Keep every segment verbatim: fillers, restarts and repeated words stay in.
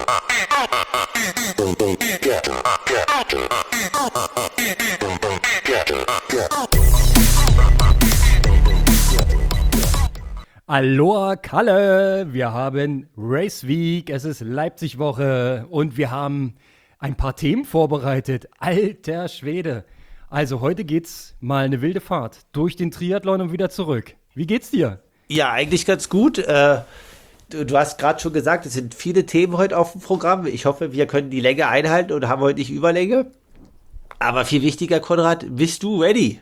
Aloha Kalle, wir haben Race Week, es ist Leipzig-Woche und wir haben ein paar Themen vorbereitet. Alter Schwede. Also heute geht's mal eine wilde Fahrt durch den Triathlon und wieder zurück. Wie geht's dir? Ja, eigentlich ganz gut. Äh, du, du hast gerade schon gesagt, es sind viele Themen heute auf dem Programm. Ich hoffe, wir können die Länge einhalten und haben heute nicht Überlänge. Aber viel wichtiger, Konrad, bist du ready?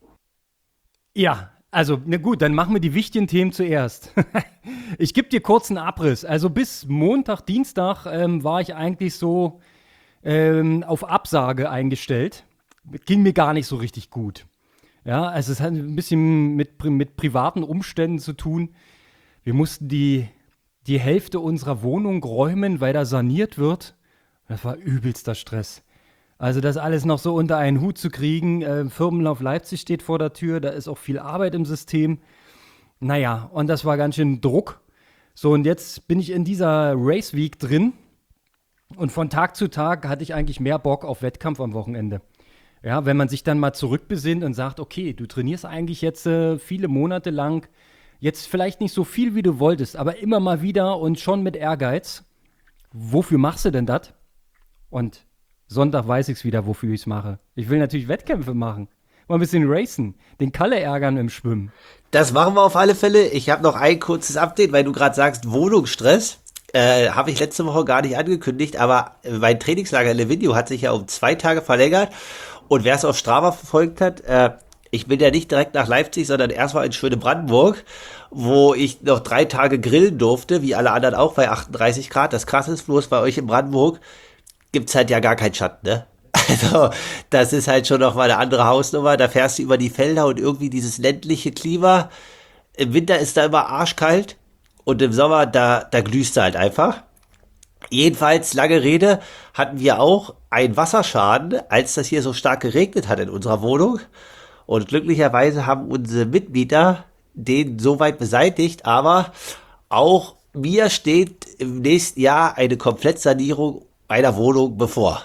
Ja, also na gut, dann machen wir die wichtigen Themen zuerst. Ich gebe dir kurz einen Abriss. Also bis Montag, Dienstag ähm, war ich eigentlich so ähm, auf Absage eingestellt. Ging mir gar nicht so richtig gut. Ja, also es hat ein bisschen mit, mit privaten Umständen zu tun. Wir mussten die, die Hälfte unserer Wohnung räumen, weil da saniert wird. Das war übelster Stress. Also das alles noch so unter einen Hut zu kriegen. Äh, Firmenlauf Leipzig steht vor der Tür, da ist auch viel Arbeit im System. Naja, und das war ganz schön Druck. So, und jetzt bin ich in dieser Race Week drin. Und von Tag zu Tag hatte ich eigentlich mehr Bock auf Wettkampf am Wochenende. Ja, wenn man sich dann mal zurückbesinnt und sagt, okay, du trainierst eigentlich jetzt äh, viele Monate lang, jetzt vielleicht nicht so viel, wie du wolltest, aber immer mal wieder und schon mit Ehrgeiz. Wofür machst du denn das? Und Sonntag weiß ich es wieder, wofür ich es mache. Ich will natürlich Wettkämpfe machen. Mal ein bisschen racen, den Kalle ärgern im Schwimmen. Das machen wir auf alle Fälle. Ich habe noch ein kurzes Update, weil du gerade sagst, Wohnungsstress. Äh, habe ich letzte Woche gar nicht angekündigt, aber mein Trainingslager in Livigno hat sich ja um zwei Tage verlängert. Und wer es auf Strava verfolgt hat, äh, ich bin ja nicht direkt nach Leipzig, sondern erstmal in schöne Brandenburg, wo ich noch drei Tage grillen durfte, wie alle anderen auch bei achtunddreißig Grad. Das Krasse ist bloß, bei euch in Brandenburg gibt's halt ja gar keinen Schatten, ne? Also, das ist halt schon noch mal eine andere Hausnummer. Da fährst du über die Felder und irgendwie dieses ländliche Klima. Im Winter ist da immer arschkalt und im Sommer, da, da glühst du halt einfach. Jedenfalls, lange Rede, hatten wir auch einen Wasserschaden, als das hier so stark geregnet hat in unserer Wohnung. Und glücklicherweise haben unsere Mitmieter den soweit beseitigt, aber auch mir steht im nächsten Jahr eine Komplettsanierung einer Wohnung bevor.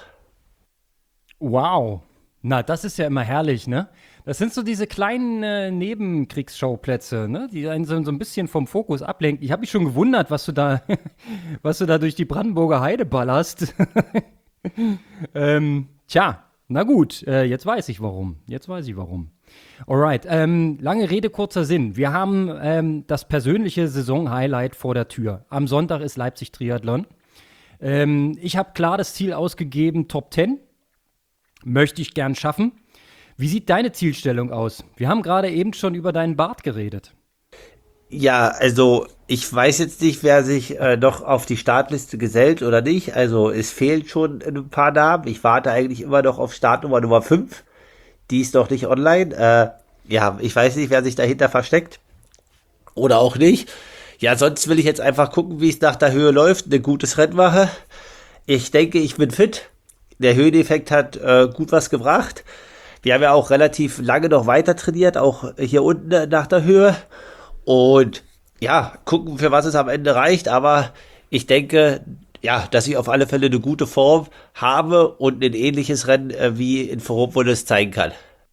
Wow. Na, das ist ja immer herrlich, ne? Das sind so diese kleinen äh, Nebenkriegsschauplätze, ne? Die einen so, so ein bisschen vom Fokus ablenken. Ich habe mich schon gewundert, was du da, was du da durch die Brandenburger Heide ballerst. ähm, tja, na gut, äh, jetzt weiß ich warum. Jetzt weiß ich warum. Alright, ähm, lange Rede, kurzer Sinn. Wir haben ähm, das persönliche Saisonhighlight vor der Tür. Am Sonntag ist Leipzig Triathlon. Ähm, ich habe klar das Ziel ausgegeben, Top zehn. Möchte ich gern schaffen. Wie sieht deine Zielstellung aus? Wir haben gerade eben schon über deinen Bart geredet. Ja, also ich weiß jetzt nicht, wer sich äh, noch auf die Startliste gesellt oder nicht. Also es fehlen schon ein paar Namen. Ich warte eigentlich immer noch auf Startnummer Nummer fünf. Die ist noch nicht online. Äh, ja, ich weiß nicht, wer sich dahinter versteckt. Oder auch nicht. Ja, sonst will ich jetzt einfach gucken, wie es nach der Höhe läuft. Ein gutes Rennen mache. Ich denke, ich bin fit. Der Höheneffekt hat äh, gut was gebracht. Wir haben ja auch relativ lange noch weiter trainiert, auch hier unten nach der Höhe. Und ja, gucken, für was es am Ende reicht. Aber ich denke, ja, dass ich auf alle Fälle eine gute Form habe und ein ähnliches Rennen äh, wie in Ferropolis zeigen kann.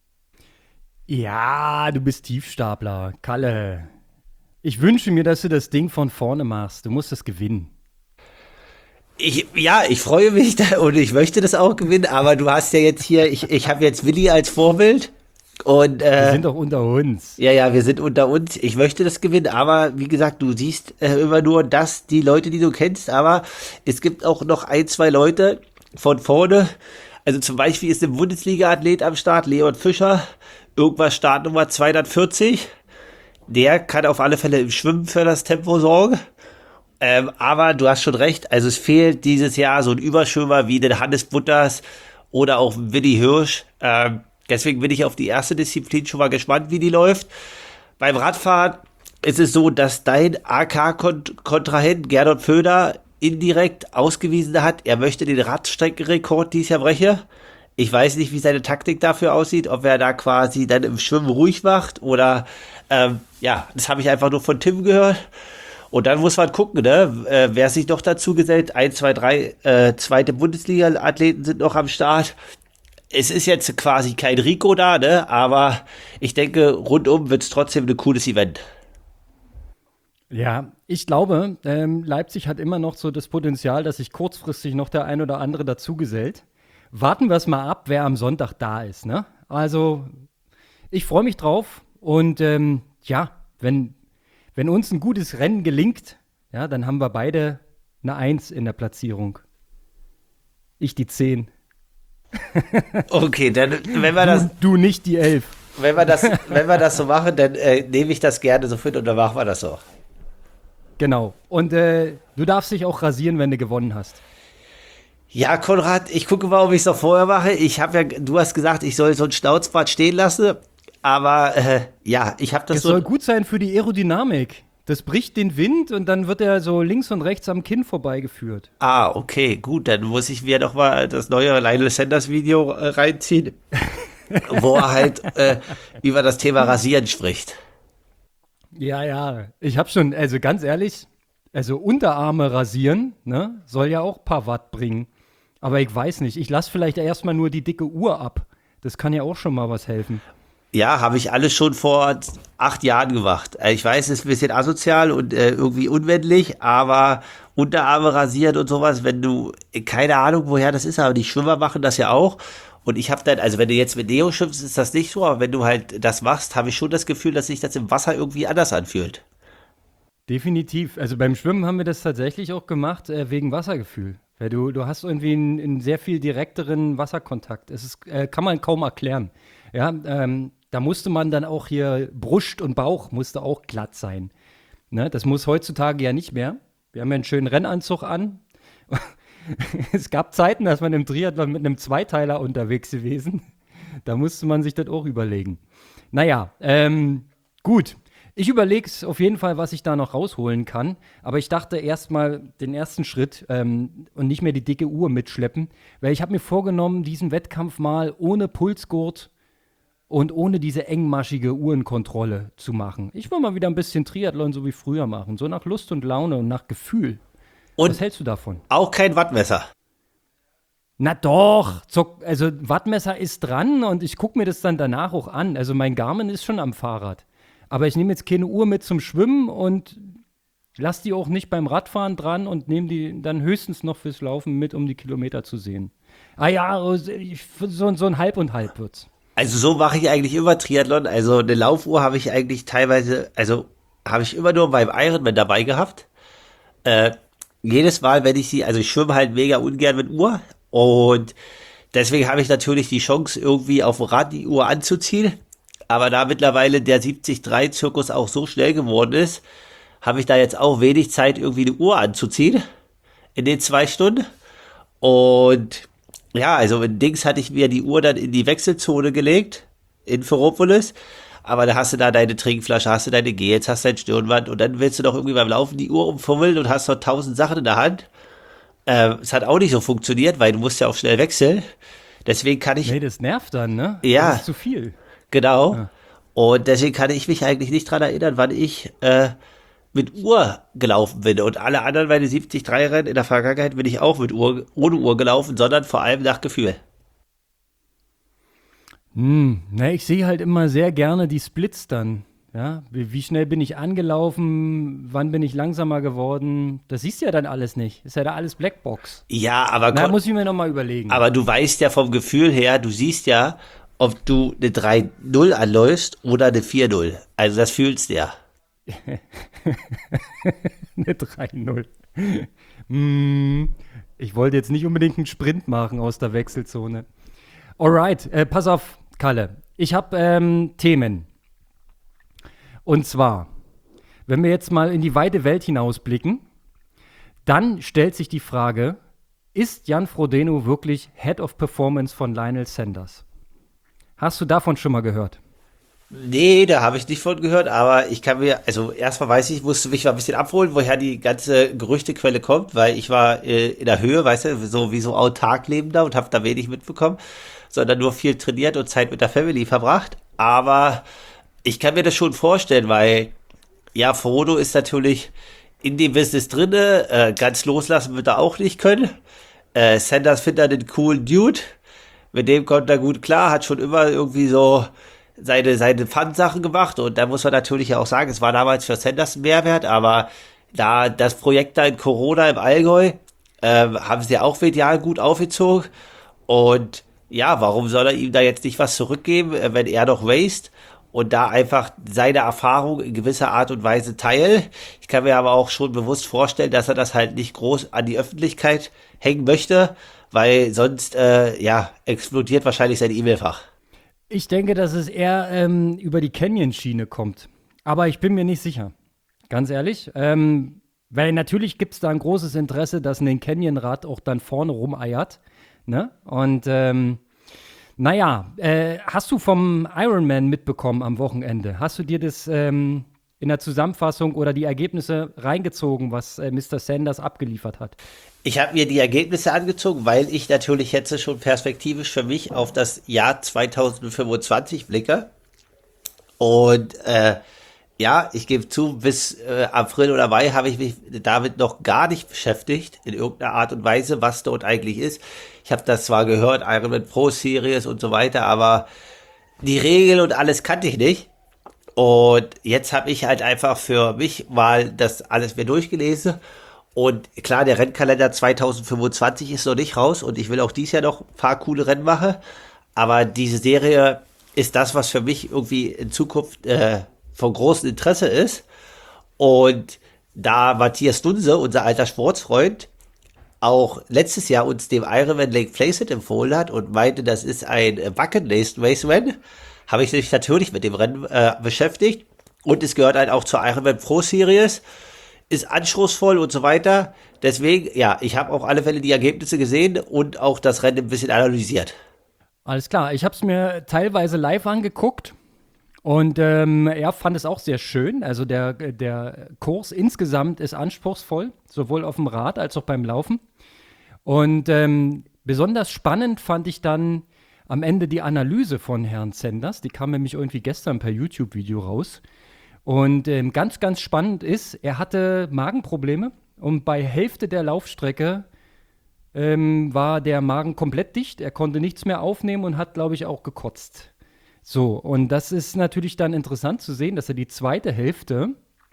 Ja, du bist Tiefstapler, Kalle. Ich wünsche mir, dass du das Ding von vorne machst. Du musst es gewinnen. Ich, ja, ich freue mich da und ich möchte das auch gewinnen, aber du hast ja jetzt hier, ich, ich habe jetzt Willi als Vorbild und äh, wir sind doch unter uns. Ja, ja, wir sind unter uns. Ich möchte das gewinnen, aber wie gesagt, du siehst äh, immer nur das, die Leute, die du kennst, aber es gibt auch noch ein, zwei Leute von vorne. Also zum Beispiel ist ein Bundesliga-Athlet am Start, Leon Fischer, irgendwas Startnummer zweihundertvierzig. Der kann auf alle Fälle im Schwimmen für das Tempo sorgen. Ähm, aber du hast schon recht, also es fehlt dieses Jahr so ein Überschwimmer wie den Hannes Butters oder auch Willi Hirsch. Ähm, deswegen bin ich auf die erste Disziplin schon mal gespannt, wie die läuft. Beim Radfahren ist es so, dass dein A K-Kontrahent Gernot Föder indirekt ausgewiesen hat, er möchte den Radstreckenrekord dieses Jahr brechen. Ich weiß nicht, wie seine Taktik dafür aussieht, ob er da quasi dann im Schwimmen ruhig macht oder, ähm, ja, das habe ich einfach nur von Tim gehört. Und dann muss man gucken, ne, äh, wer sich noch dazu gesellt. Ein, zwei, drei äh, zweite Bundesliga-Athleten sind noch am Start. Es ist jetzt quasi kein Rico da, ne, aber ich denke, rundum wird es trotzdem ein cooles Event. Ja, ich glaube, ähm, Leipzig hat immer noch so das Potenzial, dass sich kurzfristig noch der ein oder andere dazugesellt. Warten wir es mal ab, wer am Sonntag da ist, ne? Also, ich freue mich drauf und ähm, ja, wenn, wenn uns ein gutes Rennen gelingt, ja, dann haben wir beide eine Eins in der Platzierung. Ich die Zehn. Okay, dann, wenn wir das, Du, du nicht die Elf. wenn wir das, wenn wir das so machen, dann äh, nehme ich das gerne so fit und dann machen wir das so. Genau. Und äh, du darfst dich auch rasieren, wenn du gewonnen hast. Ja, Konrad, ich gucke mal, ob ich es noch vorher mache. Ich habe ja, du hast gesagt, ich soll so ein Schnauzbart stehen lassen, aber äh, ja, ich habe das Das so. soll gut sein für die Aerodynamik. Das bricht den Wind und dann wird er so links und rechts am Kinn vorbeigeführt. Ah, okay, gut, dann muss ich mir noch mal das neue Lionel Sanders Video äh, reinziehen, wo er halt äh, über das Thema Rasieren spricht. Ja, ja. Ich habe schon, also ganz ehrlich, also Unterarme rasieren, ne, soll ja auch ein paar Watt bringen. Aber ich weiß nicht, ich lasse vielleicht erstmal nur die dicke Uhr ab. Das kann ja auch schon mal was helfen. Ja, habe ich alles schon vor acht Jahren gemacht. Äh, Ich weiß, es ist ein bisschen asozial und äh, irgendwie unwendlich, aber Unterarme rasieren und sowas, wenn du, keine Ahnung, woher das ist, aber die Schwimmer machen das ja auch. Und ich habe dann, also wenn du jetzt mit Neo schwimmst, ist das nicht so, aber wenn du halt das machst, habe ich schon das Gefühl, dass sich das im Wasser irgendwie anders anfühlt. Definitiv. Also beim Schwimmen haben wir das tatsächlich auch gemacht, äh, wegen Wassergefühl. Weil du, du hast irgendwie einen, einen sehr viel direkteren Wasserkontakt. Es ist, äh, kann man kaum erklären. Ja, ähm, da musste man dann auch hier, Brust und Bauch musste auch glatt sein. Ne? Das muss heutzutage ja nicht mehr. Wir haben ja einen schönen Rennanzug an. Es gab Zeiten, dass man im Triathlon mit einem Zweiteiler unterwegs gewesen. Da musste man sich das auch überlegen. Naja, ähm, gut. Ich überlege es auf jeden Fall, was ich da noch rausholen kann. Aber ich dachte erstmal den ersten Schritt ähm, und nicht mehr die dicke Uhr mitschleppen. Weil ich habe mir vorgenommen, diesen Wettkampf mal ohne Pulsgurt und ohne diese engmaschige Uhrenkontrolle zu machen. Ich will mal wieder ein bisschen Triathlon so wie früher machen. So nach Lust und Laune und nach Gefühl. Und Was hältst du davon? auch kein Wattmesser. Na doch, zo- also Wattmesser ist dran und ich gucke mir das dann danach auch an. Also mein Garmin ist schon am Fahrrad. Aber ich nehme jetzt keine Uhr mit zum Schwimmen und lass die auch nicht beim Radfahren dran und nehme die dann höchstens noch fürs Laufen mit, um die Kilometer zu sehen. Ah ja, ich- so, so ein Halb und Halb wird's. Also so mache ich eigentlich immer Triathlon. Also eine Laufuhr habe ich eigentlich teilweise, also habe ich immer nur beim Ironman dabei gehabt. Äh, jedes Mal, wenn ich sie, also ich schwimme halt mega ungern mit Uhr und deswegen habe ich natürlich die Chance, irgendwie auf dem Rad die Uhr anzuziehen. Aber da mittlerweile der siebzig drei Zirkus auch so schnell geworden ist, habe ich da jetzt auch wenig Zeit, irgendwie eine Uhr anzuziehen in den zwei Stunden. Und ja, also in Dings hatte ich mir die Uhr dann in die Wechselzone gelegt, in Ferropolis. Aber da hast du da deine Trinkflasche, hast du deine Gels, hast dein Stirnband und dann willst du doch irgendwie beim Laufen die Uhr umfummeln und hast noch tausend Sachen in der Hand. Äh, es hat auch nicht so funktioniert, weil du musst ja auch schnell wechseln. Deswegen kann ich, Nee, das nervt dann, ne? Ja. Das ist zu viel. genau, Ja. und deswegen kann ich mich eigentlich nicht dran erinnern, wann ich äh, mit Uhr gelaufen bin. Und alle anderen, meine siebzig drei Rennen in der Vergangenheit, bin ich auch mit Uhr, ohne Uhr gelaufen, sondern vor allem nach Gefühl. Hm, na, ich sehe halt immer sehr gerne die Splits dann. Ja, wie, wie schnell bin ich angelaufen, wann bin ich langsamer geworden? Das siehst du ja dann alles nicht. Ist ja da alles Blackbox. Ja, aber, Na, Kon- muss ich mir nochmal überlegen. aber du weißt ja vom Gefühl her, du siehst ja, ob du eine drei null anläufst oder eine vier null. Also das fühlst du ja. Eine drei null. Hm, ich wollte jetzt nicht unbedingt einen Sprint machen aus der Wechselzone. Alright, äh, pass auf, Kalle. Ich habe ähm, Themen. Und zwar, wenn wir jetzt mal in die weite Welt hinausblicken, dann stellt sich die Frage, ist Jan Frodeno wirklich Head of Performance von Lionel Sanders? Hast du davon schon mal gehört? Nee, da habe ich nicht von gehört, aber ich kann mir, also erstmal weiß ich, musste mich mal ein bisschen abholen, woher die ganze Gerüchtequelle kommt, weil ich war äh, in der Höhe, weißt du, so wie so autark lebender und habe da wenig mitbekommen, sondern nur viel trainiert und Zeit mit der Family verbracht. Aber ich kann mir das schon vorstellen, weil ja, Frodo ist natürlich in dem Business drinne, äh, ganz loslassen wird er auch nicht können. Äh, Sanders findet er den coolen Dude, mit dem kommt er gut klar, hat schon immer irgendwie so seine, seine Fun-Sachen gemacht und da muss man natürlich auch sagen, es war damals für Sanders ein Mehrwert, aber da das Projekt da in Corona im Allgäu, äh, haben sie auch medial gut aufgezogen und ja, warum soll er ihm da jetzt nicht was zurückgeben, äh, wenn er doch waste und da einfach seine Erfahrung in gewisser Art und Weise teilt. Ich kann mir aber auch schon bewusst vorstellen, dass er das halt nicht groß an die Öffentlichkeit hängen möchte, weil sonst, äh, ja, explodiert wahrscheinlich sein E-Mail-Fach. Ich denke, dass es eher ähm, über die Canyon-Schiene kommt. Aber ich bin mir nicht sicher. Ganz ehrlich. Ähm, weil natürlich gibt es da ein großes Interesse, dass ein Canyon-Rad auch dann vorne rumeiert. Ne? Und ähm, naja, äh, hast du vom Ironman mitbekommen am Wochenende? Hast du dir das ähm, in der Zusammenfassung oder die Ergebnisse reingezogen, was äh, Mister Sanders abgeliefert hat? Ich habe mir die Ergebnisse angezogen, weil ich natürlich jetzt schon perspektivisch für mich auf das Jahr zweitausendfünfundzwanzig blicke. Und äh, ja, ich gebe zu, bis äh, April oder Mai habe ich mich damit noch gar nicht beschäftigt, in irgendeiner Art und Weise, was dort eigentlich ist. Ich habe das zwar gehört, Ironman Pro Series und so weiter, aber die Regeln und alles kannte ich nicht. Und jetzt habe ich halt einfach für mich mal das alles mir durchgelesen. Und klar, der Rennkalender zweitausendfünfundzwanzig ist noch nicht raus und ich will auch dieses Jahr noch ein paar coole Rennen machen. Aber diese Serie ist das, was für mich irgendwie in Zukunft äh, von großem Interesse ist. Und da Matthias Dunse, unser alter Sportsfreund, auch letztes Jahr uns dem Ironman Lake Placid empfohlen hat und meinte, das ist ein Bucket-List Raceman, habe ich mich natürlich mit dem Rennen äh, beschäftigt. Und es gehört halt auch zur Ironman Pro Series, ist anspruchsvoll und so weiter. Deswegen, ja, ich habe auf alle Fälle die Ergebnisse gesehen und auch das Rennen ein bisschen analysiert. Alles klar, ich habe es mir teilweise live angeguckt und ähm, er fand es auch sehr schön. Also der, der Kurs insgesamt ist anspruchsvoll, sowohl auf dem Rad als auch beim Laufen. Und ähm, besonders spannend fand ich dann am Ende die Analyse von Herrn Sanders. Die kam nämlich irgendwie gestern per YouTube-Video raus. Und ähm, ganz, ganz spannend ist, er hatte Magenprobleme und bei Hälfte der Laufstrecke ähm, war der Magen komplett dicht. Er konnte nichts mehr aufnehmen und hat, glaube ich, auch gekotzt. So, und das ist natürlich dann interessant zu sehen, dass er die zweite Hälfte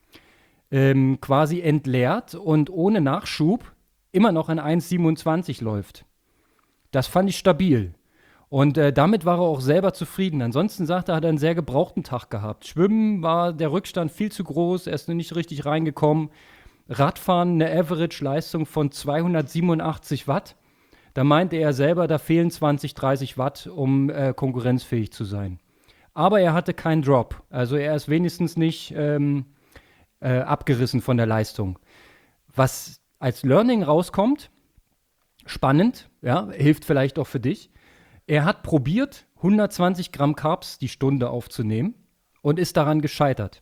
ähm, quasi entleert und ohne Nachschub immer noch in eins siebenundzwanzig läuft. Das fand ich stabil. Und äh, damit war er auch selber zufrieden. Ansonsten sagt er, hat er einen sehr gebrauchten Tag gehabt. Schwimmen war der Rückstand viel zu groß, er ist nicht richtig reingekommen. Radfahren eine Average-Leistung von zweihundertsiebenundachtzig Watt. Da meinte er selber, da fehlen zwanzig, dreißig Watt, um äh, konkurrenzfähig zu sein. Aber er hatte keinen Drop. Also er ist wenigstens nicht ähm, äh, abgerissen von der Leistung. Was als Learning rauskommt, spannend, ja, hilft vielleicht auch für dich. Er hat probiert, hundertzwanzig Gramm Carbs die Stunde aufzunehmen und ist daran gescheitert.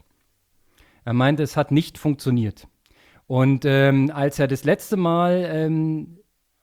Er meinte, es hat nicht funktioniert. Und ähm, als er das letzte Mal ähm,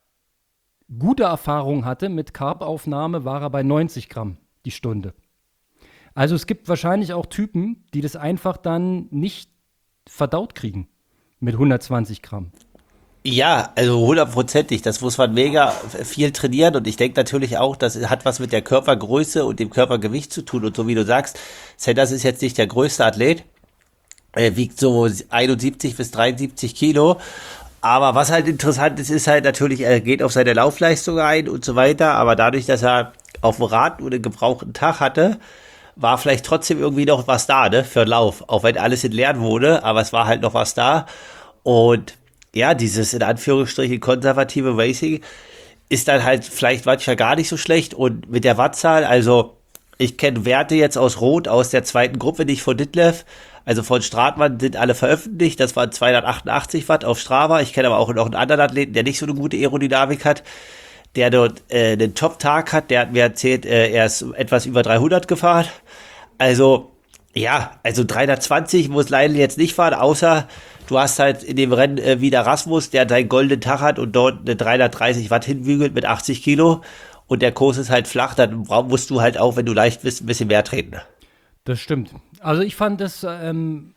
gute Erfahrungen hatte mit Carbaufnahme, war er bei neunzig Gramm die Stunde. Also es gibt wahrscheinlich auch Typen, die das einfach dann nicht verdaut kriegen mit hundertzwanzig Gramm. Ja, also hundertprozentig. Das muss man mega viel trainieren und ich denke natürlich auch, das hat was mit der Körpergröße und dem Körpergewicht zu tun und so wie du sagst, Sanders ist jetzt nicht der größte Athlet, er wiegt so einundsiebzig bis dreiundsiebzig Kilo, aber was halt interessant ist, ist halt natürlich, er geht auf seine Laufleistung ein und so weiter, aber dadurch, dass er auf dem Rad nur einen gebrauchten Tag hatte, war vielleicht trotzdem irgendwie noch was da, ne, für den Lauf, auch wenn alles entleert wurde, aber es war halt noch was da und ja, dieses in Anführungsstrichen konservative Racing ist dann halt vielleicht manchmal gar nicht so schlecht und mit der Wattzahl, also ich kenne Werte jetzt aus Rot, aus der zweiten Gruppe, nicht von Ditlev, also von Stratmann sind alle veröffentlicht, das waren zweihundertachtundachtzig Watt auf Strava, ich kenne aber auch noch einen anderen Athleten, der nicht so eine gute Aerodynamik hat, der dort äh, einen Top-Tag hat, der hat mir erzählt, äh, er ist etwas über dreihundert gefahren, also ja, also dreihundertzwanzig muss Lionel jetzt nicht fahren, außer du hast halt in dem Rennen äh, wieder Rasmus, der seinen goldenen Tag hat und dort eine dreihundertdreißig Watt hinbügelt mit achtzig Kilo und der Kurs ist halt flach, dann musst du halt auch, wenn du leicht bist, ein bisschen mehr treten. Das stimmt. Also ich fand das ähm,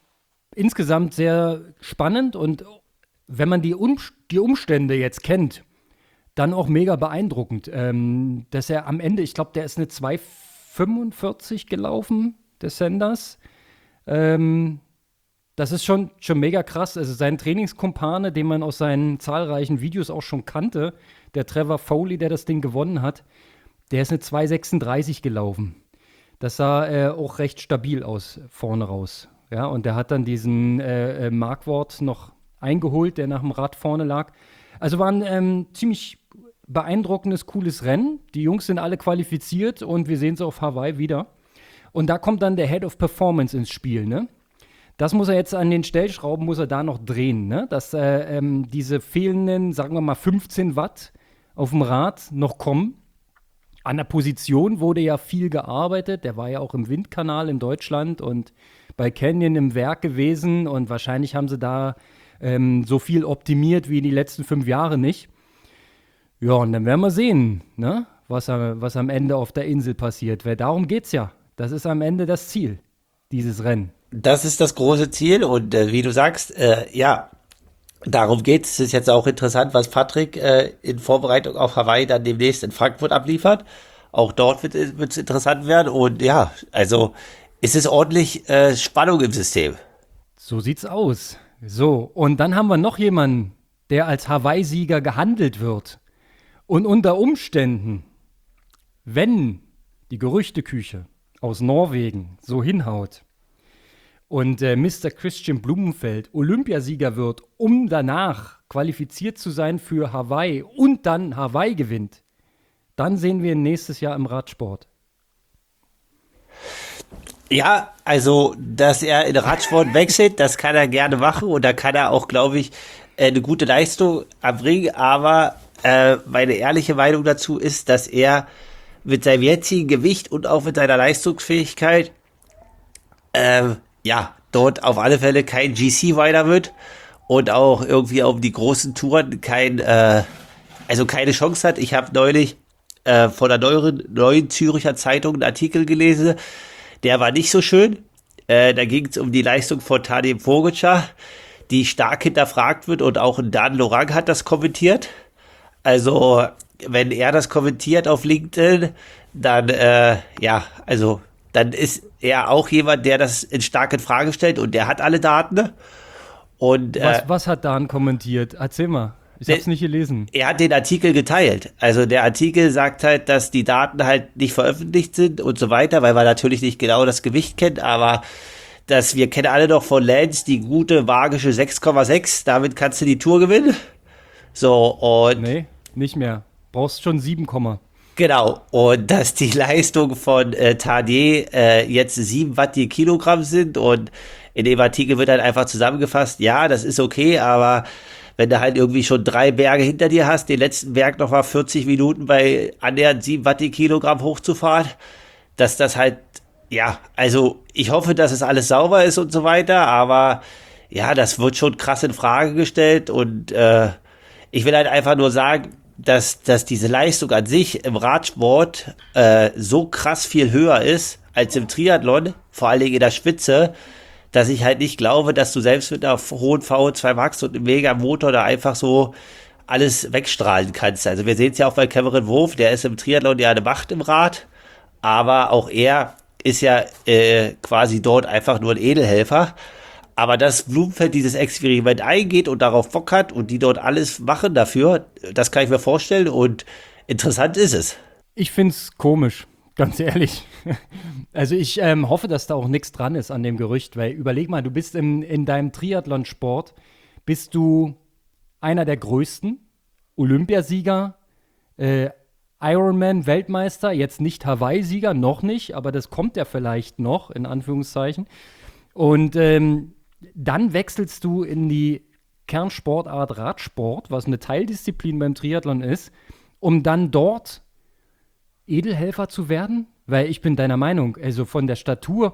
insgesamt sehr spannend und wenn man die, um, die Umstände jetzt kennt, dann auch mega beeindruckend. Ähm, dass er am Ende, ich glaube, der ist eine zwei fünfundvierzig gelaufen, der Sanders. Ähm, das ist schon, schon mega krass. Also sein Trainingskumpane, den man aus seinen zahlreichen Videos auch schon kannte, der Trevor Foley, der das Ding gewonnen hat, der ist eine zwei sechsunddreißig gelaufen. Das sah äh, auch recht stabil aus, vorne raus. Ja, und der hat dann diesen äh, äh, Marquardt noch eingeholt, der nach dem Rad vorne lag. Also war ein ähm, ziemlich beeindruckendes, cooles Rennen. Die Jungs sind alle qualifiziert und wir sehen sie auf Hawaii wieder. Und da kommt dann der Head of Performance ins Spiel, ne? Das muss er jetzt an den Stellschrauben, muss er da noch drehen, ne? Dass äh, ähm, diese fehlenden, sagen wir mal, fünfzehn Watt auf dem Rad noch kommen. An der Position wurde ja viel gearbeitet. Der war ja auch im Windkanal in Deutschland und bei Canyon im Werk gewesen. Und wahrscheinlich haben sie da ähm, so viel optimiert wie in die letzten fünf Jahre nicht. Ja, und dann werden wir sehen, ne? was, was am Ende auf der Insel passiert. Weil darum geht's ja. Das ist am Ende das Ziel, dieses Rennen. Das ist das große Ziel und äh, wie du sagst, äh, ja, darum geht es. Es ist jetzt auch interessant, was Patrick äh, in Vorbereitung auf Hawaii dann demnächst in Frankfurt abliefert. Auch dort wird es interessant werden und ja, also es ist ordentlich äh, Spannung im System. So sieht's aus. So, und dann haben wir noch jemanden, der als Hawaii-Sieger gehandelt wird. Und unter Umständen, wenn die Gerüchteküche aus Norwegen so hinhaut und äh, Mister Christian Blumenfeld Olympiasieger wird, um danach qualifiziert zu sein für Hawaii und dann Hawaii gewinnt, dann sehen wir ihn nächstes Jahr im Radsport. Ja, also, dass er in Radsport wechselt, das kann er gerne machen und da kann er auch, glaube ich, eine gute Leistung erbringen, aber äh, meine ehrliche Meinung dazu ist, dass er mit seinem jetzigen Gewicht und auch mit seiner Leistungsfähigkeit äh, ja, dort auf alle Fälle kein G C-Rider wird und auch irgendwie auf die großen Touren kein, äh, also keine Chance hat. Ich habe neulich äh, von der neueren, neuen Züricher Zeitung einen Artikel gelesen, der war nicht so schön. Äh, da ging es um die Leistung von Tadej Pogačar, die stark hinterfragt wird und auch Dan Lorang hat das kommentiert. Also, wenn er das kommentiert auf LinkedIn, dann, äh, ja, also, dann ist er auch jemand, der das in stark in Frage stellt und der hat alle Daten. Und, äh, was, was hat Dan kommentiert? Erzähl mal. Ich hab's nicht gelesen. Er hat den Artikel geteilt. Also der Artikel sagt halt, dass die Daten halt nicht veröffentlicht sind und so weiter, weil man natürlich nicht genau das Gewicht kennt, aber dass wir kennen alle noch von Lance die gute magische sechs Komma sechs, damit kannst du die Tour gewinnen. So, und nee, nicht mehr. Brauchst schon sieben, genau, und dass die Leistung von äh, Tadej äh, jetzt sieben Watt je Kilogramm sind und in dem Artikel wird halt einfach zusammengefasst, ja, das ist okay, aber wenn du halt irgendwie schon drei Berge hinter dir hast, den letzten Berg noch mal vierzig Minuten bei annähernd sieben Watt je Kilogramm hochzufahren, dass das halt, ja, also ich hoffe, dass es alles sauber ist und so weiter, aber ja, das wird schon krass in Frage gestellt und äh, ich will halt einfach nur sagen, dass, dass diese Leistung an sich im Radsport äh, so krass viel höher ist als im Triathlon, vor allen Dingen in der Spitze, dass ich halt nicht glaube, dass du selbst mit einer hohen V O zwei Max und einem Mega-Motor da einfach so alles wegstrahlen kannst. Also wir sehen es ja auch bei Cameron Wurf, der ist im Triathlon ja eine Macht im Rad, aber auch er ist ja äh, quasi dort einfach nur ein Edelhelfer. Aber dass Blumenfeld dieses Experiment eingeht und darauf Bock hat und die dort alles machen dafür, das kann ich mir vorstellen und interessant ist es. Ich find's komisch, ganz ehrlich. Also ich ähm, hoffe, dass da auch nichts dran ist an dem Gerücht, weil überleg mal, du bist im, in deinem Triathlonsport, bist du einer der größten, Olympiasieger, äh, Ironman-Weltmeister, jetzt nicht Hawaii-Sieger, noch nicht, aber das kommt ja vielleicht noch, in Anführungszeichen. Und ähm, dann wechselst du in die Kernsportart Radsport, was eine Teildisziplin beim Triathlon ist, um dann dort Edelhelfer zu werden? Weil ich bin deiner Meinung, also von der Statur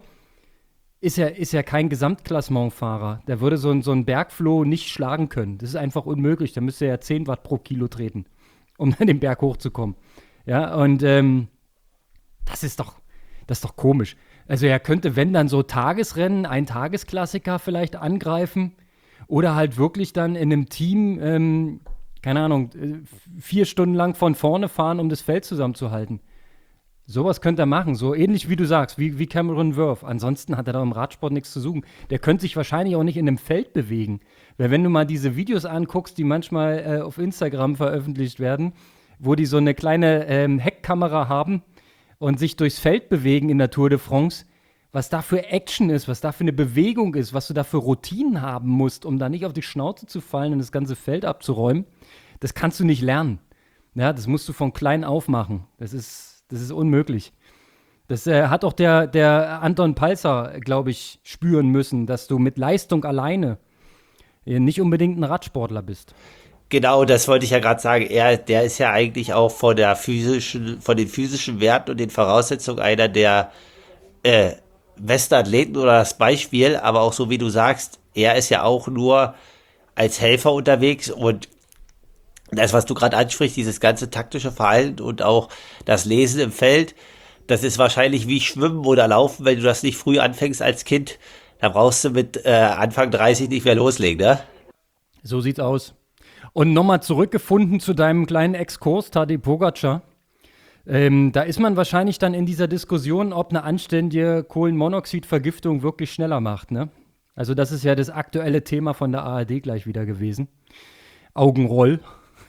ist er, ist er kein Gesamtklassementfahrer. Der würde so, ein- so einen Bergfloh nicht schlagen können. Das ist einfach unmöglich. Da müsste er ja zehn Watt pro Kilo treten, um dann den Berg hochzukommen. Ja, und ähm, das ist doch, das ist doch komisch. Also er könnte, wenn dann so Tagesrennen, ein Tagesklassiker vielleicht angreifen oder halt wirklich dann in einem Team, ähm, keine Ahnung, äh, vier Stunden lang von vorne fahren, um das Feld zusammenzuhalten. Sowas könnte er machen, so ähnlich wie du sagst, wie, wie Cameron Wurf. Ansonsten hat er da im Radsport nichts zu suchen. Der könnte sich wahrscheinlich auch nicht in einem Feld bewegen. Weil wenn du mal diese Videos anguckst, die manchmal äh, auf Instagram veröffentlicht werden, wo die so eine kleine ähm, Heckkamera haben und sich durchs Feld bewegen in der Tour de France, was da für Action ist, was da für eine Bewegung ist, was du da für Routinen haben musst, um da nicht auf die Schnauze zu fallen und das ganze Feld abzuräumen, das kannst du nicht lernen. Ja, das musst du von klein auf machen. Das ist Das ist unmöglich. Das äh, hat auch der, der Anton Palzer, glaube ich, spüren müssen, dass du mit Leistung alleine äh, nicht unbedingt ein Radsportler bist. Genau, das wollte ich ja gerade sagen. Er, der ist ja eigentlich auch von der physischen, von den physischen Werten und den Voraussetzungen einer der äh, besten Athleten oder das Beispiel, aber auch so wie du sagst, er ist ja auch nur als Helfer unterwegs und das, was du gerade ansprichst, dieses ganze taktische Verhalten und auch das Lesen im Feld, das ist wahrscheinlich wie Schwimmen oder Laufen, wenn du das nicht früh anfängst als Kind, da brauchst du mit äh, Anfang dreißig nicht mehr loslegen, ne? So sieht's aus. Und nochmal zurückgefunden zu deinem kleinen Exkurs, Tadej Pogačar. Ähm, da ist man wahrscheinlich dann in dieser Diskussion, ob eine anständige Kohlenmonoxidvergiftung wirklich schneller macht, ne? Also das ist ja das aktuelle Thema von der A R D gleich wieder gewesen. Augenroll.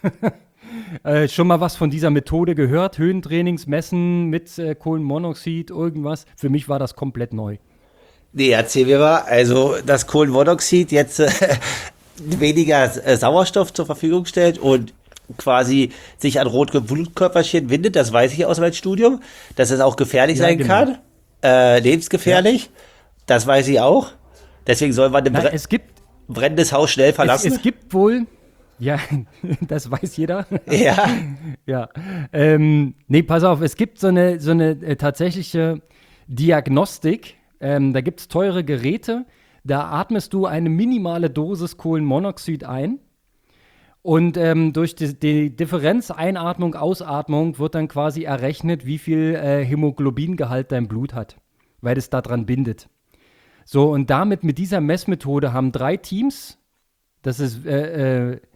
äh, schon mal was von dieser Methode gehört? Höhentrainings messen mit äh, Kohlenmonoxid, irgendwas? Für mich war das komplett neu. Nee, erzähl mir mal. Also, dass Kohlenmonoxid jetzt äh, weniger äh, Sauerstoff zur Verfügung stellt und quasi sich an rote Blutkörperchen windet, das weiß ich aus meinem Studium. Dass es auch gefährlich Ja, sein genau. kann. Äh, lebensgefährlich. Ja. Das weiß ich auch. Deswegen soll man ein Na, bre- es gibt, brennendes Haus schnell es, verlassen. es gibt wohl, ja, das weiß jeder. Ja. Ja, ähm, nee, pass auf, es gibt so eine, so eine äh, tatsächliche Diagnostik. Ähm, da gibt es teure Geräte, da atmest du eine minimale Dosis Kohlenmonoxid ein und ähm, durch die, die Differenz Einatmung, Ausatmung wird dann quasi errechnet, wie viel äh, Hämoglobingehalt dein Blut hat, weil es daran bindet. So, und damit, mit dieser Messmethode haben drei Teams, das ist, äh, äh,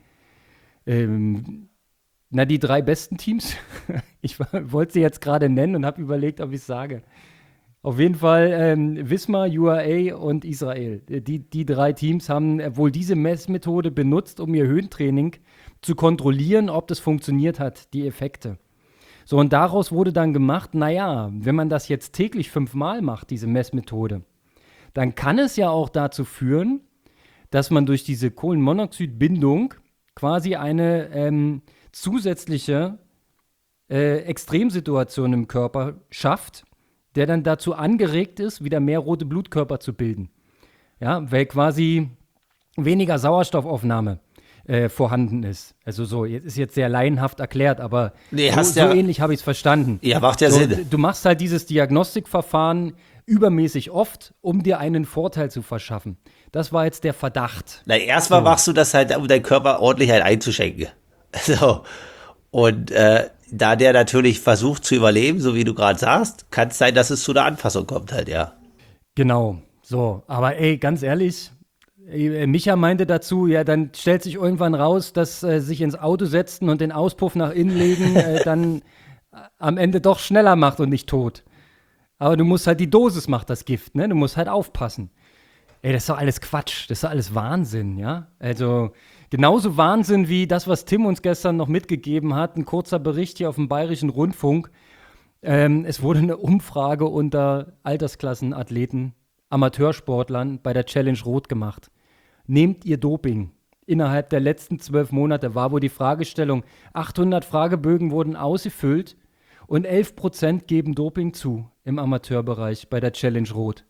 ähm, na, die drei besten Teams. Ich wollte sie jetzt gerade nennen und habe überlegt, ob ich es sage. Auf jeden Fall ähm, Wismar, U A E und Israel. Die, die drei Teams haben wohl diese Messmethode benutzt, um ihr Höhentraining zu kontrollieren, ob das funktioniert hat, die Effekte. So, und daraus wurde dann gemacht, naja, wenn man das jetzt täglich fünfmal macht, diese Messmethode, dann kann es ja auch dazu führen, dass man durch diese Kohlenmonoxidbindung quasi eine ähm, zusätzliche äh, Extremsituation im Körper schafft, der dann dazu angeregt ist, wieder mehr rote Blutkörper zu bilden. Ja, weil quasi weniger Sauerstoffaufnahme äh, vorhanden ist. Also so, jetzt ist jetzt sehr laienhaft erklärt, aber Nee, so, hast so ja- ähnlich habe ich es verstanden. Ja, macht ja so, Sinn. Du machst halt dieses Diagnostikverfahren übermäßig oft, um dir einen Vorteil zu verschaffen. Das war jetzt der Verdacht. Na, erstmal So. machst du das halt, um deinen Körper ordentlich halt einzuschenken. So. Und äh, da der natürlich versucht zu überleben, so wie du gerade sagst, kann es sein, dass es zu einer Anpassung kommt halt, ja. Genau, so. Aber ey, ganz ehrlich, äh, Micha meinte dazu, ja, dann stellt sich irgendwann raus, dass äh, sich ins Auto setzen und den Auspuff nach innen legen, äh, dann äh, am Ende doch schneller macht und nicht tot. Aber du musst halt, die Dosis macht das Gift, ne? Du musst halt aufpassen. Ey, das ist doch alles Quatsch, das ist doch alles Wahnsinn, ja? Also genauso Wahnsinn wie das, was Tim uns gestern noch mitgegeben hat, ein kurzer Bericht hier auf dem Bayerischen Rundfunk. Ähm, es wurde eine Umfrage unter Altersklassenathleten, Amateursportlern bei der Challenge Rot gemacht. Nehmt ihr Doping? Innerhalb der letzten zwölf Monate war wohl die Fragestellung, achthundert Fragebögen wurden ausgefüllt und elf Prozent geben Doping zu im Amateurbereich bei der Challenge Rot.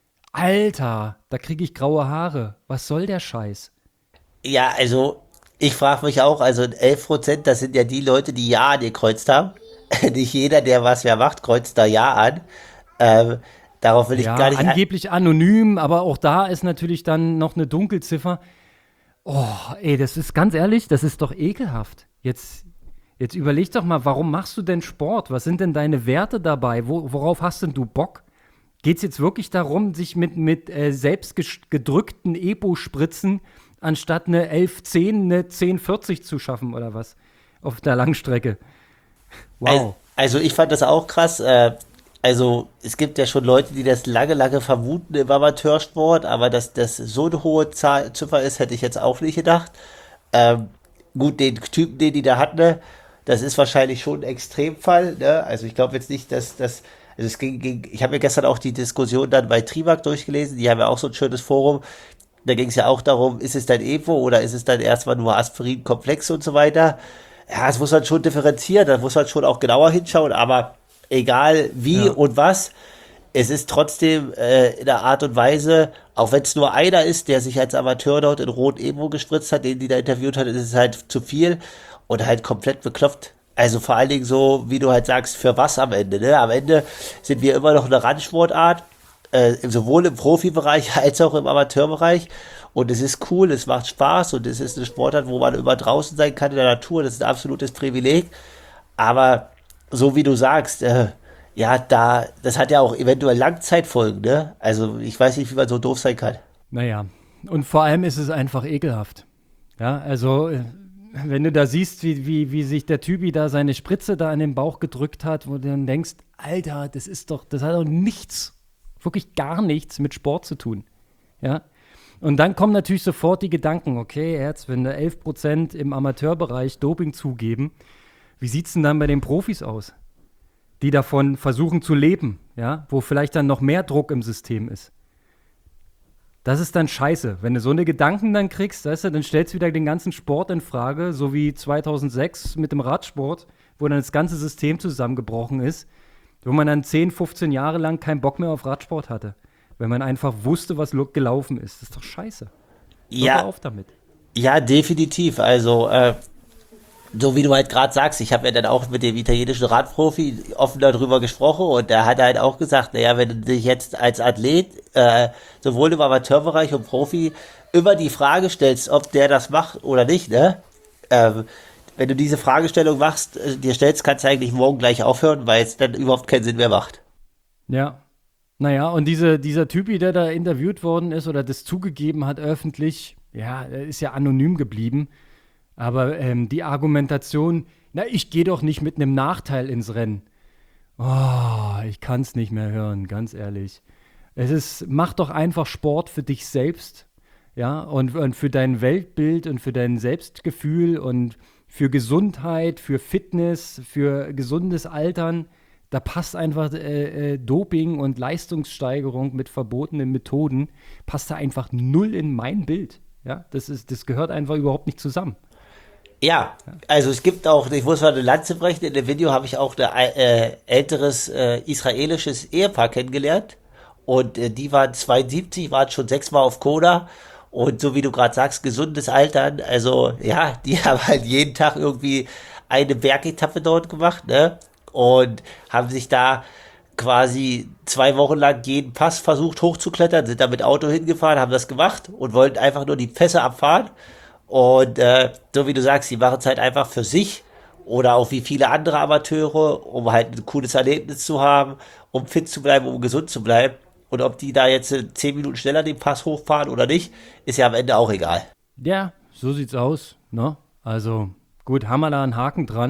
Alter, da kriege ich graue Haare. Was soll der Scheiß? Ja, also ich frage mich auch, also elf Prozent, das sind ja die Leute, die Ja angekreuzt haben. Nicht jeder, der was mehr macht, kreuzt da Ja an. Ähm, darauf will ich Ja, gar nicht ein- angeblich anonym, aber auch da ist natürlich dann noch eine Dunkelziffer. Oh, ey, das ist ganz ehrlich, das ist doch ekelhaft. Jetzt, jetzt überleg doch mal, warum machst du denn Sport? Was sind denn deine Werte dabei? Wo, worauf hast denn du Bock? Geht es jetzt wirklich darum, sich mit, mit äh, selbst gedrückten Epo-Spritzen anstatt eine elf zehn eine zehn vierzig zu schaffen oder was? Auf der Langstrecke. Wow. Also ich fand das auch krass. Äh, also es gibt ja schon Leute, die das lange, lange vermuten im Amateursport, aber dass das so eine hohe Zahl, Ziffer ist, hätte ich jetzt auch nicht gedacht. Ähm, gut, den Typen, den die da hatten, ne, das ist wahrscheinlich schon ein Extremfall. Ne? Also ich glaube jetzt nicht, dass das, also es ging, ging ich habe mir gestern auch die Diskussion dann bei Trivac durchgelesen, die haben ja auch so ein schönes Forum. Da ging es ja auch darum, ist es dann Evo oder ist es dann erstmal nur Aspirin-Komplex und so weiter. Ja, das muss man schon differenzieren, da muss man schon auch genauer hinschauen, aber egal wie Ja. und was, es ist trotzdem äh, in der Art und Weise, auch wenn es nur einer ist, der sich als Amateur dort in Rot Evo gespritzt hat, den die da interviewt hat, ist es halt zu viel und halt komplett bekloppt. Also vor allen Dingen so, wie du halt sagst, für was am Ende, ne? Am Ende sind wir immer noch eine Randsportart, äh, sowohl im Profibereich als auch im Amateurbereich. Und es ist cool, es macht Spaß und es ist eine Sportart, wo man immer draußen sein kann in der Natur. Das ist ein absolutes Privileg. Aber so wie du sagst, äh, ja, da, das hat ja auch eventuell Langzeitfolgen, ne? Also ich weiß nicht, wie man so doof sein kann. Naja, und vor allem ist es einfach ekelhaft. Ja, also äh, wenn du da siehst, wie, wie, wie sich der Typi da seine Spritze da in den Bauch gedrückt hat, wo du dann denkst, Alter, das ist doch, das hat doch nichts, wirklich gar nichts mit Sport zu tun. Ja. Und dann kommen natürlich sofort die Gedanken, okay, jetzt, wenn da elf Prozent im Amateurbereich Doping zugeben, wie sieht es denn dann bei den Profis aus, die davon versuchen zu leben, ja, wo vielleicht dann noch mehr Druck im System ist? Das ist dann scheiße. Wenn du so eine Gedanken dann kriegst, weißt du, dann stellst du wieder den ganzen Sport in Frage, so wie zweitausendsechs mit dem Radsport, wo dann das ganze System zusammengebrochen ist, wo man dann zehn, fünfzehn Jahre lang keinen Bock mehr auf Radsport hatte, weil man einfach wusste, was lo- gelaufen ist. Das ist doch scheiße. Hör Ja, auf damit. ja, definitiv. Also, äh, so wie du halt gerade sagst, ich habe ja dann auch mit dem italienischen Radprofi offen darüber gesprochen und der hat halt auch gesagt, naja, wenn du dich jetzt als Athlet, äh, sowohl im Amateurbereich und Profi, immer die Frage stellst, ob der das macht oder nicht, ne? Ähm, wenn du diese Fragestellung machst, äh, dir stellst, kannst du eigentlich morgen gleich aufhören, weil es dann überhaupt keinen Sinn mehr macht. Ja. Naja, und diese, dieser Typi, der da interviewt worden ist oder das zugegeben hat öffentlich, ja, er ist ja anonym geblieben. Aber ähm, die Argumentation, na, ich gehe doch nicht mit einem Nachteil ins Rennen. Oh, ich kann es nicht mehr hören, ganz ehrlich. Es ist, mach doch einfach Sport für dich selbst, ja, und, und für dein Weltbild und für dein Selbstgefühl und für Gesundheit, für Fitness, für gesundes Altern. Da passt einfach äh, äh, Doping und Leistungssteigerung mit verbotenen Methoden, passt da einfach null in mein Bild. Ja, das ist, das gehört einfach überhaupt nicht zusammen. Ja, also es gibt auch, ich muss mal eine Lanze brechen, in dem Video habe ich auch ein äh, älteres äh, israelisches Ehepaar kennengelernt und äh, die waren zweiundsiebzig, waren schon sechsmal auf Kona und so wie du gerade sagst, gesundes Altern, also ja, die haben halt jeden Tag irgendwie eine Bergetappe dort gemacht, ne? Und haben sich da quasi zwei Wochen lang jeden Pass versucht hochzuklettern, sind da mit Auto hingefahren, haben das gemacht und wollten einfach nur die Pässe abfahren. Und äh, so wie du sagst, die machen es halt einfach für sich oder auch wie viele andere Amateure, um halt ein cooles Erlebnis zu haben, um fit zu bleiben, um gesund zu bleiben. Und ob die da jetzt äh, zehn Minuten schneller den Pass hochfahren oder nicht, ist ja am Ende auch egal. Ja, so sieht's aus, ne? Also, gut, haben wir da einen Haken dran.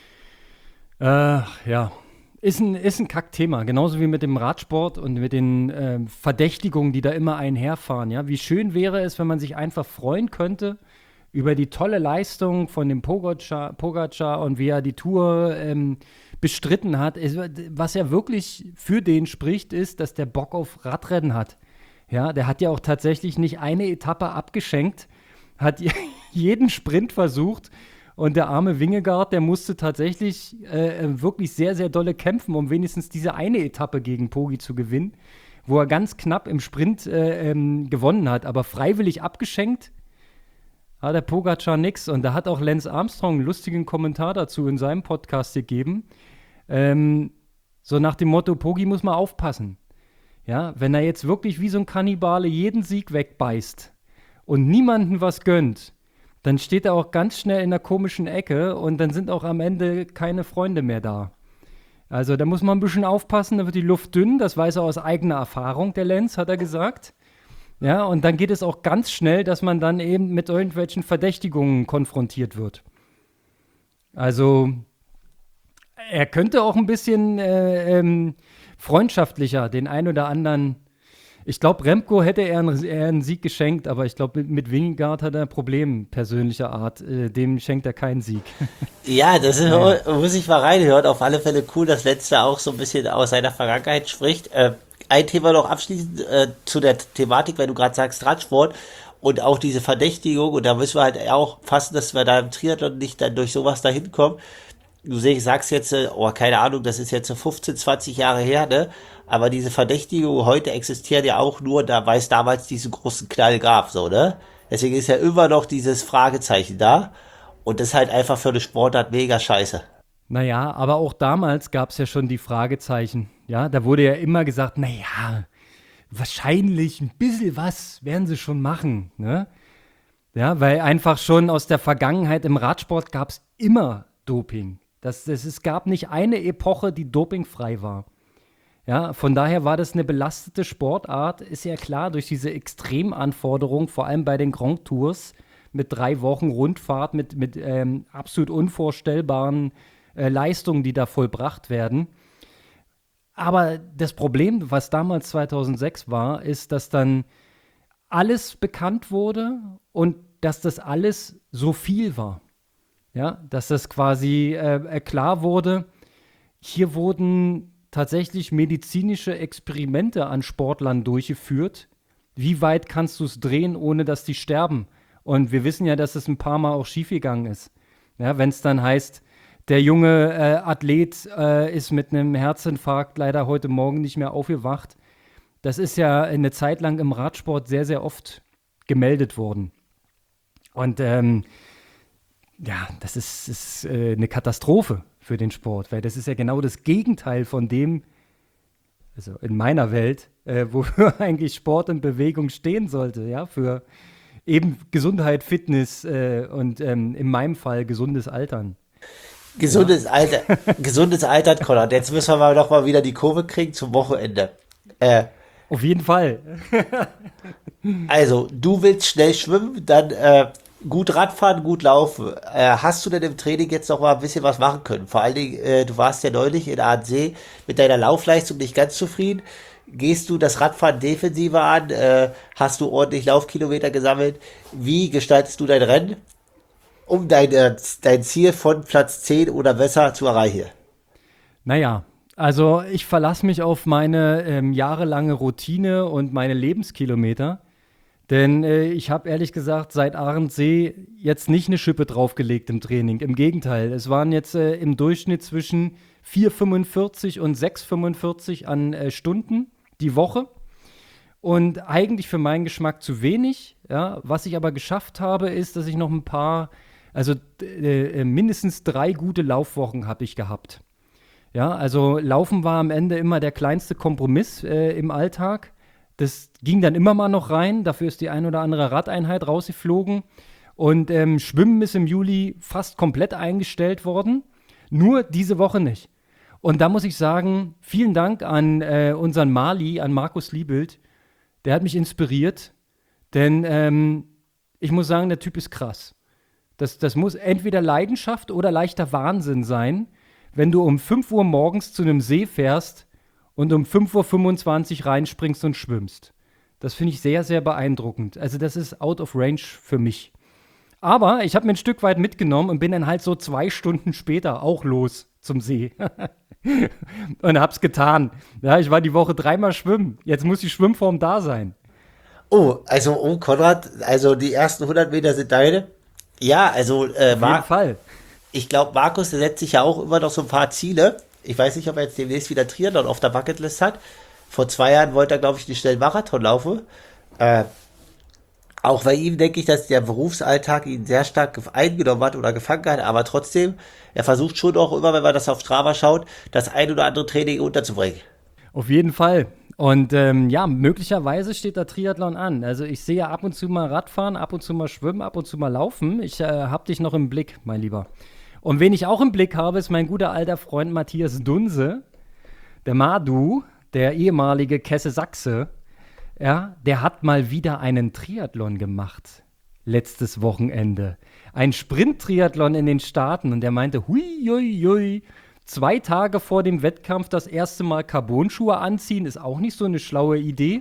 Äh, ja, ist ein, ist ein Kackthema, genauso wie mit dem Radsport und mit den ähm, Verdächtigungen, die da immer einherfahren, ja. Wie schön wäre es, wenn man sich einfach freuen könnte über die tolle Leistung von dem Pogacar, Pogacar und wie er die Tour ähm, bestritten hat. Es, was ja wirklich für den spricht, ist, dass der Bock auf Radrennen hat. Ja, der hat ja auch tatsächlich nicht eine Etappe abgeschenkt, hat jeden Sprint versucht. Und der arme Wingegaard, der musste tatsächlich äh, wirklich sehr, sehr dolle kämpfen, um wenigstens diese eine Etappe gegen Pogi zu gewinnen, wo er ganz knapp im Sprint äh, ähm, gewonnen hat. Aber freiwillig abgeschenkt hat der Pogacar nix. Und da hat auch Lance Armstrong einen lustigen Kommentar dazu in seinem Podcast gegeben. Ähm, so nach dem Motto, Pogi muss mal aufpassen. Ja, wenn er jetzt wirklich wie so ein Kannibale jeden Sieg wegbeißt und niemandem was gönnt, dann steht er auch ganz schnell in einer komischen Ecke und dann sind auch am Ende keine Freunde mehr da. Also da muss man ein bisschen aufpassen, da wird die Luft dünn, das weiß er aus eigener Erfahrung, der Lenz, hat er gesagt. Ja, und dann geht es auch ganz schnell, dass man dann eben mit irgendwelchen Verdächtigungen konfrontiert wird. Also er könnte auch ein bisschen äh, ähm, freundschaftlicher den ein oder anderen. Ich glaube, Remco hätte er einen, eher einen Sieg geschenkt, aber ich glaube, mit, mit Vingegaard hat er ein Problem persönlicher Art. Äh, dem schenkt er keinen Sieg. Ja, das ist, Ja. muss ich mal reinhören. Auf alle Fälle cool, dass Letzter auch so ein bisschen aus seiner Vergangenheit spricht. Äh, ein Thema noch abschließend äh, zu der Thematik, weil du gerade sagst Radsport und auch diese Verdächtigung. Und da müssen wir halt auch fassen, dass wir da im Triathlon nicht dann durch sowas dahin kommen. Du sag- sagst jetzt, äh, oh, keine Ahnung, das ist jetzt so fünfzehn, zwanzig Jahre her, ne? Aber diese Verdächtigung heute existiert ja auch nur, da weil es damals diesen großen Knall gab, so, ne? Deswegen ist ja immer noch dieses Fragezeichen da. Und das ist halt einfach für eine Sportart mega scheiße. Naja, aber auch damals gab es ja schon die Fragezeichen. Ja, da wurde ja immer gesagt, naja, wahrscheinlich ein bisschen was werden sie schon machen. Ne? Ja, weil einfach schon aus der Vergangenheit im Radsport gab es immer Doping. Das, das, es gab nicht eine Epoche, die dopingfrei war. Ja, von daher war das eine belastete Sportart, ist ja klar, durch diese Extremanforderungen, vor allem bei den Grand Tours, mit drei Wochen Rundfahrt, mit, mit ähm, absolut unvorstellbaren äh, Leistungen, die da vollbracht werden. Aber das Problem, was damals zweitausendsechs war, ist, dass dann alles bekannt wurde und dass das alles so viel war. Ja, dass das quasi äh, klar wurde, hier wurden tatsächlich medizinische Experimente an Sportlern durchgeführt. Wie weit kannst du es drehen, ohne dass die sterben? Und wir wissen ja, dass es ein paar Mal auch schiefgegangen ist. Ja, wenn es dann heißt, der junge äh, Athlet äh, ist mit einem Herzinfarkt leider heute Morgen nicht mehr aufgewacht. Das ist ja eine Zeit lang im Radsport sehr, sehr oft gemeldet worden. Und ähm, ja, das ist, ist äh, eine Katastrophe für den Sport, weil das ist ja genau das Gegenteil von dem, also in meiner Welt, äh, wofür eigentlich Sport und Bewegung stehen sollte, ja, für eben Gesundheit, Fitness äh, und ähm, in meinem Fall gesundes Altern. Ja, Gesundes Alter, gesundes Altern, Konrad. Jetzt müssen wir mal noch mal wieder die Kurve kriegen zum Wochenende. Äh, auf jeden Fall. also, du willst schnell schwimmen, dann äh, gut Radfahren, gut laufen. Äh, hast du denn im Training jetzt noch mal ein bisschen was machen können? Vor allen Dingen, äh, du warst ja neulich in Ahrensee mit deiner Laufleistung nicht ganz zufrieden. Gehst du das Radfahren defensiver an? Äh, hast du ordentlich Laufkilometer gesammelt? Wie gestaltest du dein Rennen, um dein, äh, dein Ziel von Platz zehn oder besser zu erreichen? Naja, also ich verlasse mich auf meine ähm, jahrelange Routine und meine Lebenskilometer. Denn äh, ich habe ehrlich gesagt seit Ahrensee jetzt nicht eine Schippe draufgelegt im Training. Im Gegenteil, es waren jetzt äh, im Durchschnitt zwischen vier Komma fünfundvierzig und sechs Komma fünfundvierzig an äh, Stunden die Woche. Und eigentlich für meinen Geschmack zu wenig. Ja. Was ich aber geschafft habe, ist, dass ich noch ein paar, also äh, äh, mindestens drei gute Laufwochen habe ich gehabt. Ja, also Laufen war am Ende immer der kleinste Kompromiss äh, im Alltag. Das ging dann immer mal noch rein. Dafür ist die ein oder andere Radeinheit rausgeflogen. Und ähm, Schwimmen ist im Juli fast komplett eingestellt worden. Nur diese Woche nicht. Und da muss ich sagen, vielen Dank an äh, unseren Mali, an Markus Liebelt. Der hat mich inspiriert. Denn ähm, ich muss sagen, der Typ ist krass. Das, das muss entweder Leidenschaft oder leichter Wahnsinn sein, wenn du um fünf Uhr morgens zu einem See fährst und um fünf Uhr fünfundzwanzig reinspringst und schwimmst. Das finde ich sehr, sehr beeindruckend. Also das ist out of range für mich. Aber ich habe mir ein Stück weit mitgenommen und bin dann halt so zwei Stunden später auch los zum See. Und hab's getan. Ja, ich war die Woche dreimal schwimmen. Jetzt muss die Schwimmform da sein. Oh, also, oh, Konrad, also die ersten hundert Meter sind deine. Ja, also, äh, Auf jeden Mar Fall. ich glaube, Markus, der setzt sich ja auch immer noch so ein paar Ziele. Ich weiß nicht, ob er jetzt demnächst wieder Triathlon auf der Bucketlist hat. Vor zwei Jahren wollte er, glaube ich, einen schnellen Marathon laufen. Äh, auch bei ihm denke ich, dass der Berufsalltag ihn sehr stark eingenommen hat oder gefangen hat, aber trotzdem, er versucht schon auch immer, wenn man das auf Strava schaut, das ein oder andere Training unterzubringen. Auf jeden Fall. Und ähm, ja, möglicherweise steht da Triathlon an. Also ich sehe ab und zu mal Radfahren, ab und zu mal Schwimmen, ab und zu mal Laufen. Ich äh, hab dich noch im Blick, mein Lieber. Und wen ich auch im Blick habe, ist mein guter alter Freund Matthias Dunse, der Madu, der ehemalige Kesse Sachse. Ja, der hat mal wieder einen Triathlon gemacht. Letztes Wochenende. Ein Sprint-Triathlon in den Staaten. Und der meinte, hui, hui, hui, zwei Tage vor dem Wettkampf das erste Mal Carbon-Schuhe anziehen, ist auch nicht so eine schlaue Idee.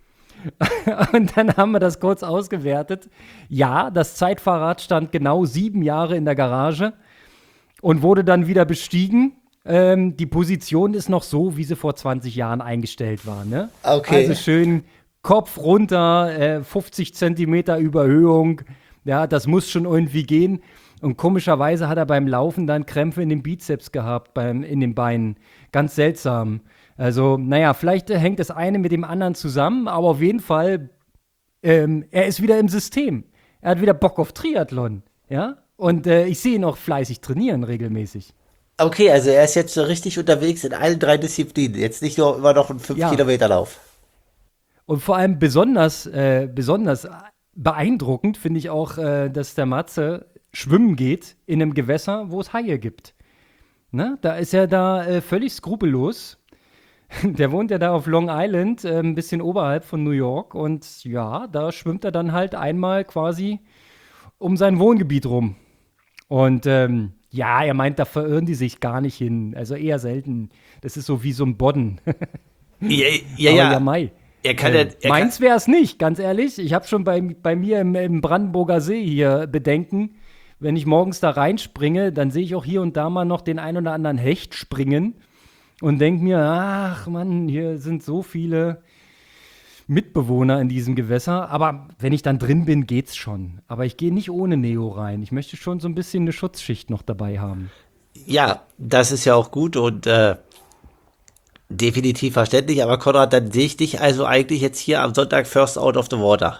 Und dann haben wir das kurz ausgewertet. Ja, das Zeitfahrrad stand genau sieben Jahre in der Garage und wurde dann wieder bestiegen. Ähm, die Position ist noch so, wie sie vor zwanzig Jahren eingestellt war. Ne? Okay. Also schön Kopf runter, äh, fünfzig Zentimeter Überhöhung. Ja, das muss schon irgendwie gehen. Und komischerweise hat er beim Laufen dann Krämpfe in den Bizeps gehabt, beim, in den Beinen. Ganz seltsam. Also, naja, vielleicht äh, hängt das eine mit dem anderen zusammen, aber auf jeden Fall, ähm, er ist wieder im System. Er hat wieder Bock auf Triathlon. Ja? Und äh, ich sehe ihn auch fleißig trainieren, regelmäßig. Okay, also er ist jetzt so richtig unterwegs in allen drei Disziplinen. Jetzt nicht nur immer noch ein Ja. fünf Kilometer Lauf. Und vor allem besonders, äh, besonders beeindruckend finde ich auch, äh, dass der Matze schwimmen geht in einem Gewässer, wo es Haie gibt. Ne? Da ist er da äh, völlig skrupellos. Der wohnt ja da auf Long Island, äh, ein bisschen oberhalb von New York. Und ja, da schwimmt er dann halt einmal quasi um sein Wohngebiet rum. Und ähm, ja, er meint, da verirren die sich gar nicht hin. Also eher selten. Das ist so wie so ein Bodden. Ja, ja, Aber ja. ja, Mai. Er kann ja, Äh, er meins wäre es nicht, ganz ehrlich. Ich habe schon bei, bei mir im, im Brandenburger See hier Bedenken. Wenn ich morgens da reinspringe, dann sehe ich auch hier und da mal noch den ein oder anderen Hecht springen und denke mir, ach Mann, hier sind so viele Mitbewohner in diesem Gewässer. Aber wenn ich dann drin bin, geht's schon. Aber ich gehe nicht ohne Neo rein. Ich möchte schon so ein bisschen eine Schutzschicht noch dabei haben. ja, das ist ja auch gut und äh, definitiv verständlich. Aber Konrad, dann sehe ich dich also eigentlich jetzt hier am Sonntag first out of the water.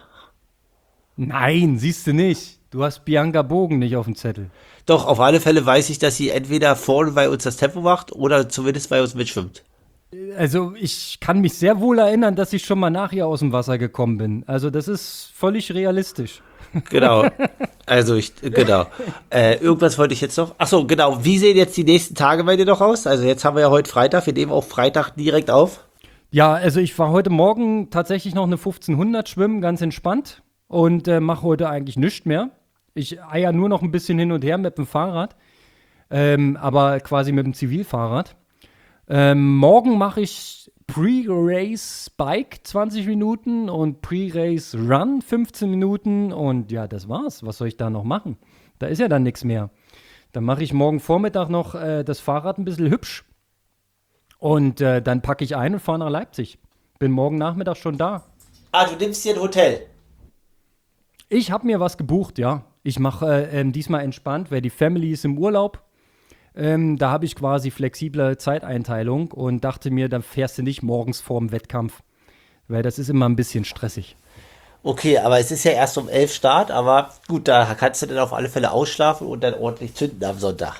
Nein, siehst du nicht. Du hast Bianca Bogen nicht auf dem Zettel. Doch, auf alle Fälle weiß ich, dass sie entweder vorne bei uns das Tempo macht oder zumindest bei uns mitschwimmt. Also ich kann mich sehr wohl erinnern, dass ich schon mal nach ihr aus dem Wasser gekommen bin. Also das ist völlig realistisch. Genau. Also ich, genau. Äh, irgendwas wollte ich jetzt noch. Ach so, genau. Wie sehen jetzt die nächsten Tage bei dir noch aus? Also jetzt haben wir ja heute Freitag. Wir nehmen auch Freitag direkt auf. Ja, also ich war heute Morgen tatsächlich noch eine fünfzehnhundert schwimmen, ganz entspannt. Und äh, mache heute eigentlich nichts mehr. Ich eier nur noch ein bisschen hin und her mit dem Fahrrad. Ähm, aber quasi mit dem Zivilfahrrad. Ähm, morgen mache ich Pre-Race Bike zwanzig Minuten und Pre-Race Run fünfzehn Minuten. Und ja, das war's. Was soll ich da noch machen? Da ist ja dann nichts mehr. Dann mache ich morgen Vormittag noch äh, das Fahrrad ein bisschen hübsch. Und äh, dann packe ich ein und fahre nach Leipzig. Bin morgen Nachmittag schon da. Ah, du nimmst dir ein Hotel. Ich habe mir was gebucht, ja. Ich mache äh, ähm, diesmal entspannt, weil die Family ist im Urlaub. Ähm, da habe ich quasi flexible Zeiteinteilung und dachte mir, dann fährst du nicht morgens vorm Wettkampf, weil das ist immer ein bisschen stressig. Okay, aber es ist ja erst um elf Start, aber gut, da kannst du dann auf alle Fälle ausschlafen und dann ordentlich zünden am Sonntag.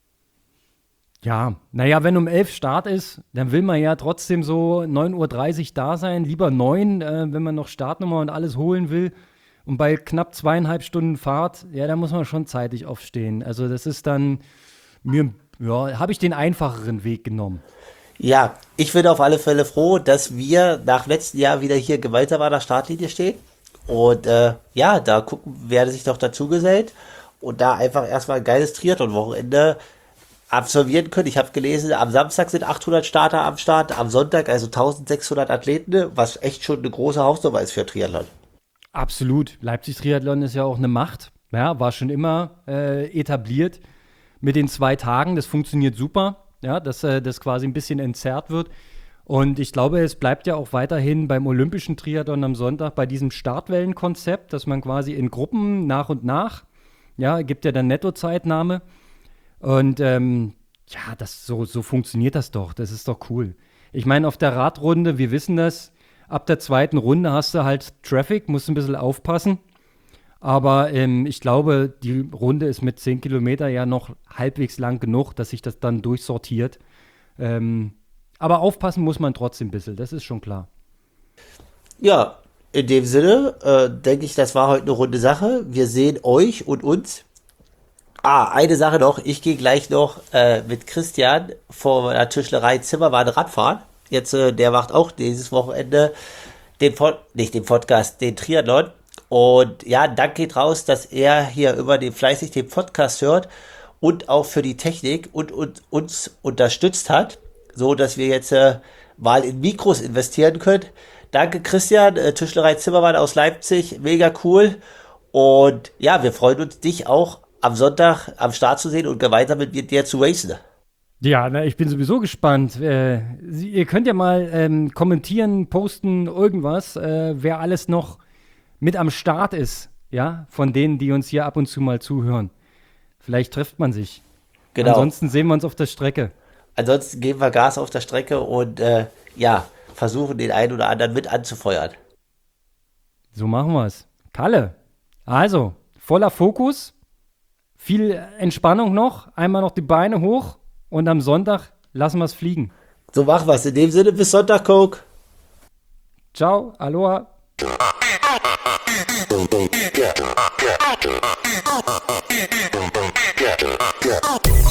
Ja, naja, wenn um elf Start ist, dann will man ja trotzdem so neun Uhr dreißig da sein. Lieber neun, äh, wenn man noch Startnummer und alles holen will. Und bei knapp zweieinhalb Stunden Fahrt, ja, da muss man schon zeitig aufstehen. Also das ist dann, mir, ja, habe ich den einfacheren Weg genommen. Ja, ich bin auf alle Fälle froh, dass wir nach letztem Jahr wieder hier gemeinsam an der Startlinie stehen. Und äh, ja, da gucken, wer sich doch dazu gesellt und da einfach erstmal ein geiles Triathlon-Wochenende absolvieren können. Ich habe gelesen, am Samstag sind achthundert Starter am Start, am Sonntag also eintausendsechshundert Athleten, was echt schon eine große Hausnummer ist für Triathlon. Absolut. Leipzig-Triathlon ist ja auch eine Macht. Ja, war schon immer äh, etabliert mit den zwei Tagen. Das funktioniert super, ja, dass äh, das quasi ein bisschen entzerrt wird. Und ich glaube, es bleibt ja auch weiterhin beim olympischen Triathlon am Sonntag bei diesem Startwellenkonzept, dass man quasi in Gruppen nach und nach, ja, gibt ja dann Nettozeitnahme. Und ähm, ja, das, so, so funktioniert das doch. Das ist doch cool. Ich meine, auf der Radrunde, wir wissen das, ab der zweiten Runde hast du halt Traffic, musst ein bisschen aufpassen. Aber ähm, ich glaube, die Runde ist mit zehn Kilometer ja noch halbwegs lang genug, dass sich das dann durchsortiert. Ähm, aber aufpassen muss man trotzdem ein bisschen, das ist schon klar. Ja, in dem Sinne äh, denke ich, das war heute eine runde Sache. Wir sehen euch und uns Ah, eine Sache noch. Ich gehe gleich noch äh, mit Christian vor der Tischlerei Zimmermann Radfahren. Jetzt, äh, der macht auch dieses Wochenende den Pod, nicht den Podcast, den Triathlon. Und ja, Dank geht raus, dass er hier über den fleißig den Podcast hört und auch für die Technik und, und uns unterstützt hat, so dass wir jetzt äh, mal in Mikros investieren können. Danke Christian, äh, Tischlerei Zimmermann aus Leipzig, mega cool. Und ja, wir freuen uns, dich auch am Sonntag am Start zu sehen und gemeinsam mit dir zu racen. Ja, na, ich bin sowieso gespannt. Äh, Sie, ihr könnt ja mal ähm, kommentieren, posten, irgendwas, äh, wer alles noch mit am Start ist, ja, von denen, die uns hier ab und zu mal zuhören. Vielleicht trifft man sich. Genau. Ansonsten sehen wir uns auf der Strecke. Ansonsten geben wir Gas auf der Strecke und äh, ja, versuchen den einen oder anderen mit anzufeuern. So machen wir es. Kalle, also, voller Fokus, viel Entspannung noch, einmal noch die Beine hoch und am Sonntag lassen wir es fliegen. So machen wir es. In dem Sinne, bis Sonntag, Coke. Ciao, aloha. Yeah.